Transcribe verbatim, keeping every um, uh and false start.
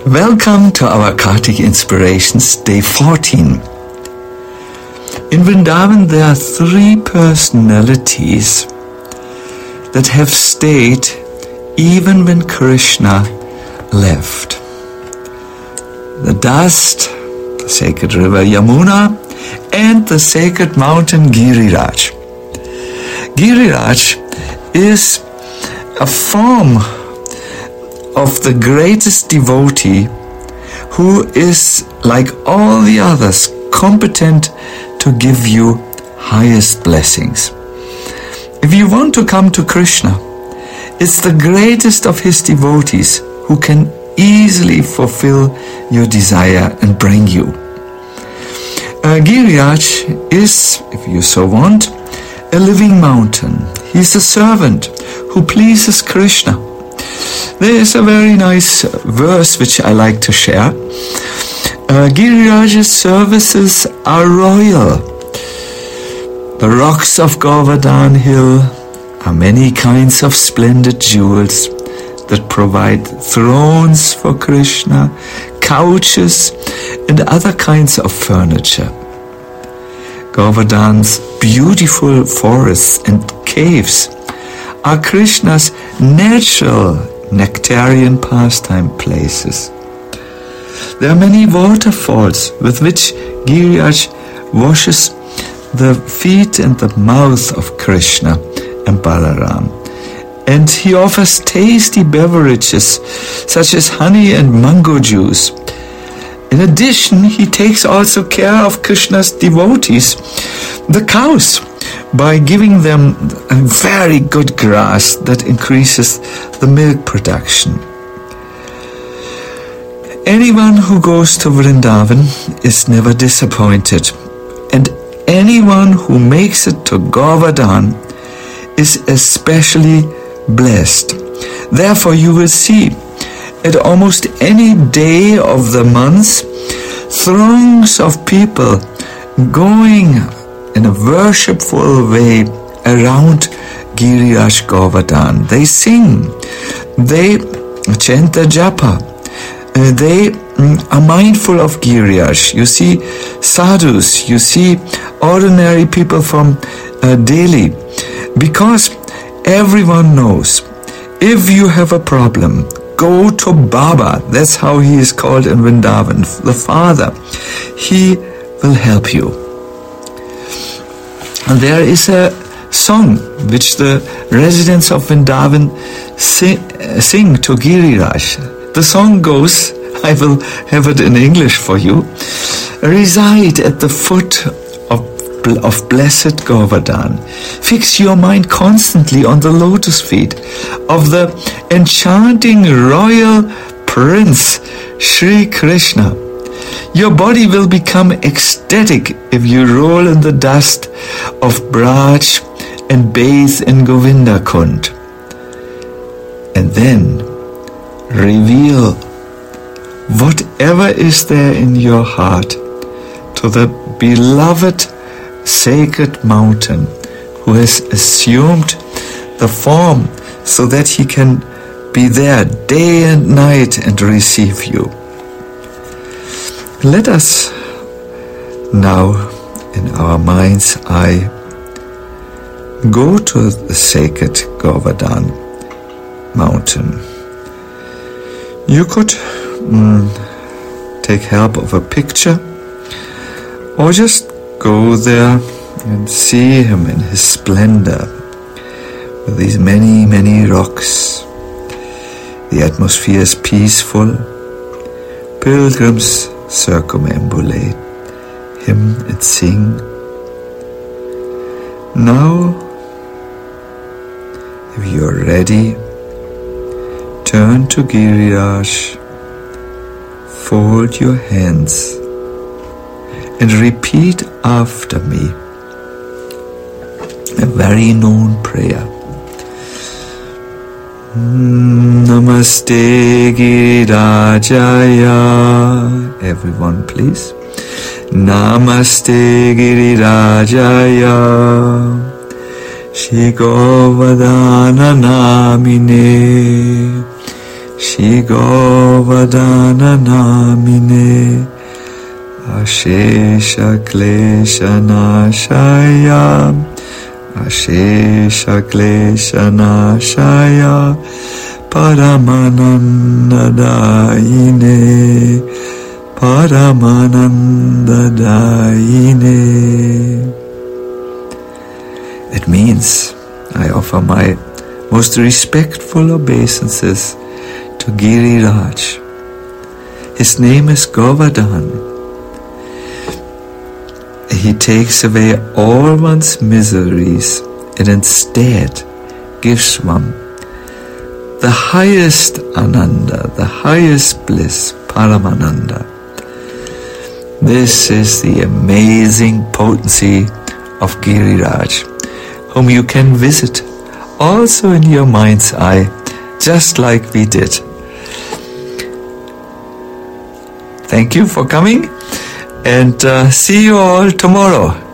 Welcome to our Kartik Inspirations Day fourteen. In Vrindavan there are three personalities that have stayed even when Krishna left. The dust, the sacred river Yamuna, and the sacred mountain Giriraj. Giriraj is a form of the greatest devotee who is, like all the others, competent to give you highest blessings. If you want to come to Krishna, it's the greatest of his devotees who can easily fulfill your desire and bring you. Uh, Giriraj is, if you so want, a living mountain. He's a servant who pleases Krishna. There is a very nice verse which I like to share. Uh, Giriraj's services are royal. The rocks of Govardhan Hill are many kinds of splendid jewels that provide thrones for Krishna, couches, and other kinds of furniture. Govardhan's beautiful forests and caves are Krishna's natural nectarian pastime places. There are many waterfalls with which Giriraj washes the feet and the mouth of Krishna and Balaram. And he offers tasty beverages such as honey and mango juice. In addition, he takes also care of Krishna's devotees, the cows, by giving them a very good grass that increases the milk production. Anyone who goes to Vrindavan is never disappointed, and anyone who makes it to Govardhan is especially blessed. Therefore, you will see at almost any day of the month throngs of people going in a worshipful way around Giriraj Govardhan. They sing, they chant the japa, uh, they mm, are mindful of Giriraj. You see sadhus, you see ordinary people from uh, Delhi, because everyone knows if you have a problem, go to Baba. That's how he is called in Vrindavan, the Father. He will help you. And there is a song which the residents of Vrindavan sing, sing to Giriraj. The song goes, I will have it in English for you. Reside at the foot of, of blessed Govardhan. Fix your mind constantly on the lotus feet of the enchanting royal prince, Sri Krishna. Your body will become ecstatic if you roll in the dust of Braj and bathe in Govinda Kund. And then reveal whatever is there in your heart to the beloved sacred mountain who has assumed the form so that he can be there day and night and receive you. Let us now, in our mind's eye, go to the sacred Govardhan mountain. You could mm, take help of a picture, or just go there and see him in his splendor, with these many, many rocks. The atmosphere is peaceful. Pilgrims circumambulate him and sing. Now, if you are ready, turn to Giriraj, fold your hands, and repeat after me a very known prayer. Namaste Girirajaya. Everyone, please. Namaste Girirajaya. Shri Govardhana Namine. Shri Govardhana Namine Ashesha Klesha Nashaya Ashesha Klesha Nashaya Paramananda Daine Paramananda Daine. It means I offer my most respectful obeisances to Giriraj. His name is Govardhan. He takes away all one's miseries and instead gives one the highest Ananda, the highest bliss, Paramananda. This is the amazing potency of Giriraj, whom you can visit also in your mind's eye, just like we did. Thank you for coming, and uh, see you all tomorrow.